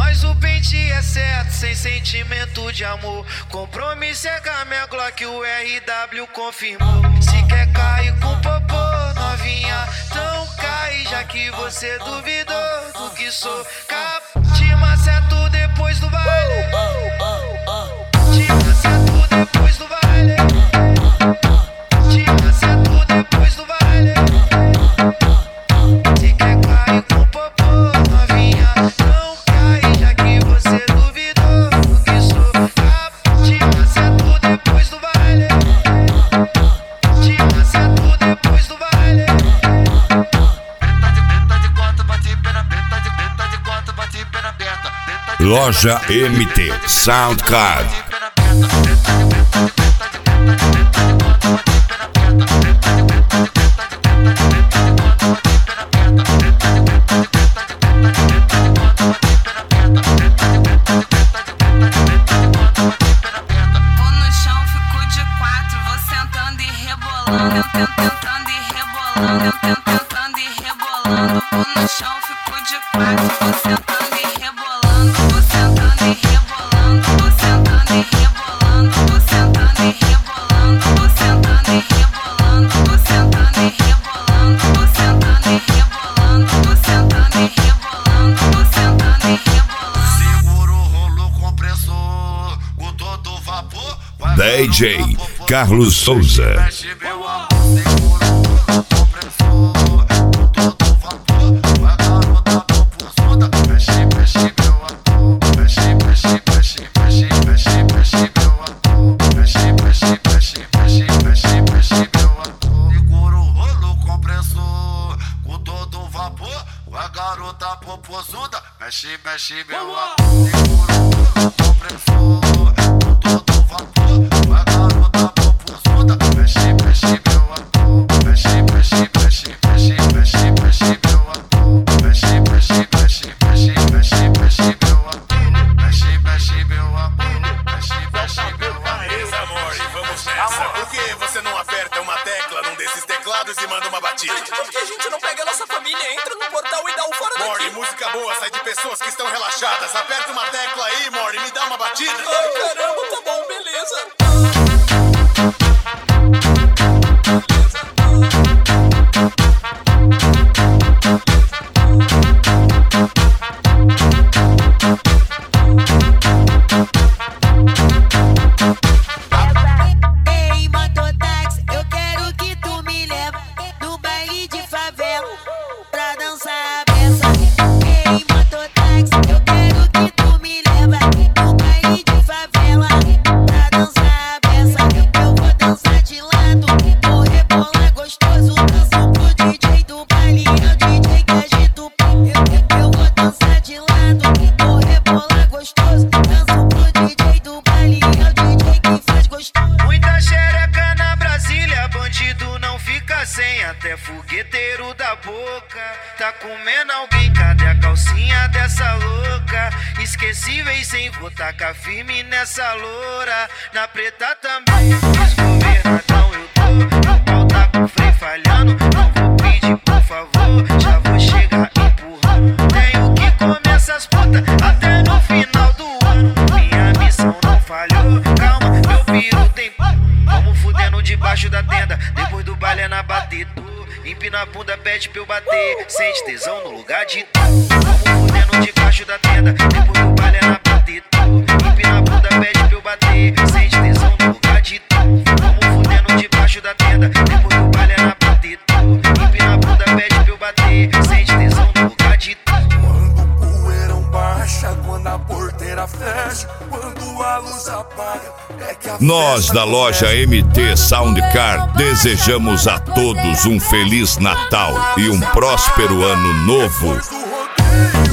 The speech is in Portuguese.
Mas o pente é certo, sem sentimento de amor. Compromisso é com a minha Glock, o RW confirmou. Se quer cair com popô, novinha, então cai. Já que você duvidou do que sou. Te maceto depois do baile. Te maceto depois do baile. Te maceto depois do baile. Se quer cair com popô, novinha, não cai. Já que você duvidou do que sou. Te maceto depois do baile. Te maceto depois do baile. Loja MT Soundcard. DJ Carlos Souza. Mexe meu amor, segura o compressor, todo vapor, a garota popozuda. Mexe meu amor, mexe meu amor, mexe meu amor, mexe meu amor, mexe meu amor. Amor, e vamos nessa. Por que você não aperta uma tecla num desses teclados e manda uma batida? Porque a gente não pega a nossa família, entra no portal e dá um fora daqui. Mori, música boa sai de pessoas que estão relaxadas. Aperta uma tecla aí, Mori, me dá uma batida. Ai, caramba, tá bom, beleza. Ei, mototáxi, eu quero que tu me leve no baile de favela pra dançar a beça. Ei, mototáxi, eu quero que tu me leve no baile de favela pra dançar a beça. Eu vou dançar de lado, vou rebolar gostoso. Danço pro DJ do baile, é o DJ que agita o pau. Eu vou dançar de lado, vou rebolar gostoso. Danço pro DJ do baile, é o DJ que faz gostoso. Muita xereca na Brasília, bandido não fica sem. Até fogueteiro da boca tá comendo alguém. Cadê a calcinha dessa louca? Esquecíveis sem vou tacar firme nessa loura. Na preta também, desgovernadão eu tô. O pau tá com freio falhando, não vou pedir por favor. Já vou chegar empurrando. Tenho que comer essas putas até no final do ano. Minha missão não falhou, calma, meu piro tem. Vamos fudendo debaixo da tenda, depois do baile é na batida. Empina a bunda, pede pra eu bater. Sente tesão no lugar de tu. Vamos fudendo debaixo da tenda, depois do baile é na batida. Empina a bunda, pede pra eu bater. Sente tesão no lugar de tu. Vamos fudendo debaixo da tenda, depois do baile é na batida. Empina a bunda, pede pra eu bater. Sente tesão no lugar de tu. Quando o poeirão baixa, quando a porteira fecha, quando a luz apaga, é que a Nós da loja MT Soundcard desejamos a todos um Feliz Natal e um próspero Ano Novo. do rodeio.